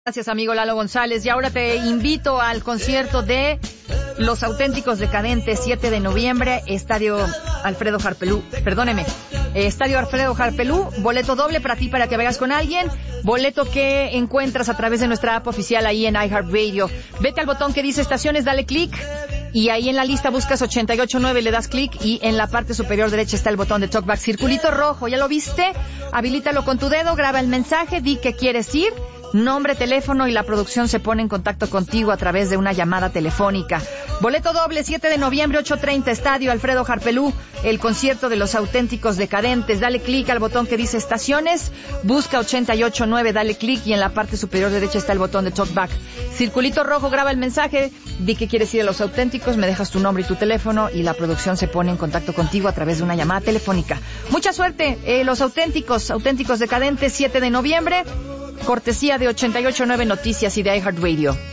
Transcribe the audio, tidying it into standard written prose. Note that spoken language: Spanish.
Gracias, amigo Lalo González. Y ahora te invito al concierto de Los Auténticos Decadentes, 7 de noviembre, Estadio Alfredo Harpelú. Estadio Alfredo Harpelú, boleto doble para ti, para que vayas con alguien. Boleto que encuentras a través de nuestra app oficial ahí en iHeartRadio. Vete al botón que dice estaciones, dale clic. Y ahí en la lista buscas 889, le das clic y en la parte superior derecha está el botón de Talkback. Circulito rojo, ¿ya lo viste? Habilítalo con tu dedo, graba el mensaje, di que quieres ir. Nombre, teléfono y la producción se pone en contacto contigo a través de una llamada telefónica. Boleto doble, 7 de noviembre, 8:30, Estadio Alfredo Harpelú, el concierto de Los Auténticos Decadentes. Dale clic al botón que dice estaciones, busca 889, dale clic y en la parte superior derecha está el botón de Talkback. Circulito rojo, graba el mensaje, di que quieres ir a Los Auténticos, me dejas tu nombre y tu teléfono y la producción se pone en contacto contigo a través de una llamada telefónica. Mucha suerte, Los Auténticos Decadentes, 7 de noviembre. Cortesía de 889 Noticias y de iHeartRadio.